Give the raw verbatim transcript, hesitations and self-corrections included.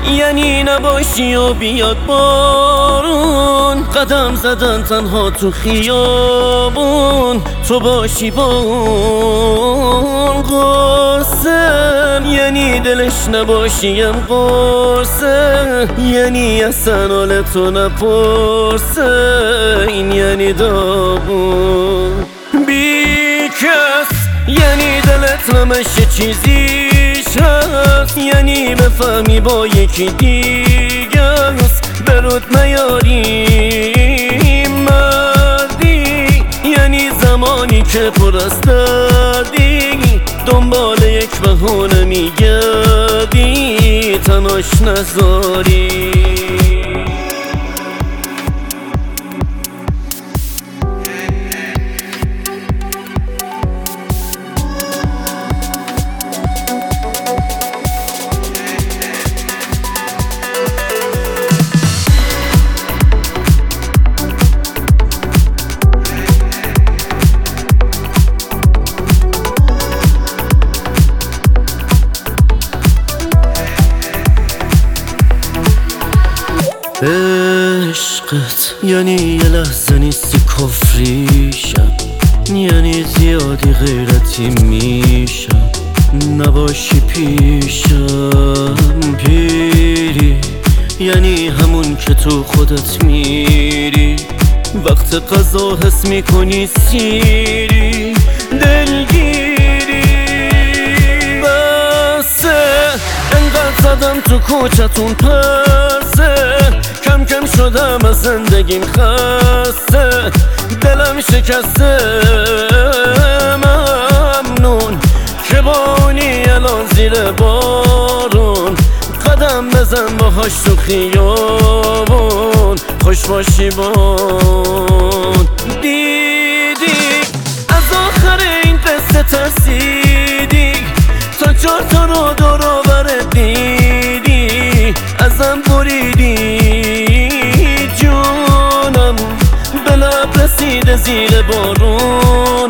یعنی نباشی و بیاد بارون، قدم زدن تنها تو خیابون، تو باشی با اون قرصه. یعنی دلش نباشیم قرصه، یعنی اصلا حال تو نپرسه. این یعنی داغون بی کس، یعنی دلت همش چیزیش هست، یعنی بفهمی با یکی دیگه است، برود نیاری مردی. یعنی زمانی که پر از دردی، دنبال یک بهونه میگردی، تناش نذاری. عشقت یعنی یه لحظه نیستی کفریشم، یعنی زیادی غیرتی میشم نباشی پیشم. پیری یعنی همون که تو خودت میری، وقت قضا حس میکنی سیری دلگیری. بسه انقدر زدم تو کوچتون پسه، کم کم شدم از زندگیم خسته، دلم شکسته. ممنون که با اونی الان زیر بارون، قدم بزن باهاش تو خیابون، خوش باشی بون. دیدی از آخر این قصه ترسیدی، تا چهار تا رو دور و برت دیدی، ازم بریدی جونم، به لب رسیده زیر بارون.